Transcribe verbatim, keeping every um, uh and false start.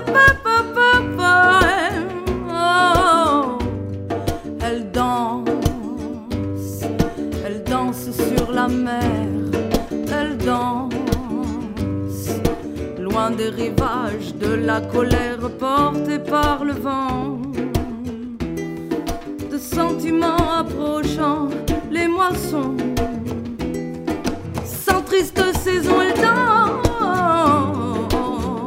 Oh, elle danse, elle danse sur la mer, elle danse, loin des rivages de la colère portée par le vent, de sentiments approchant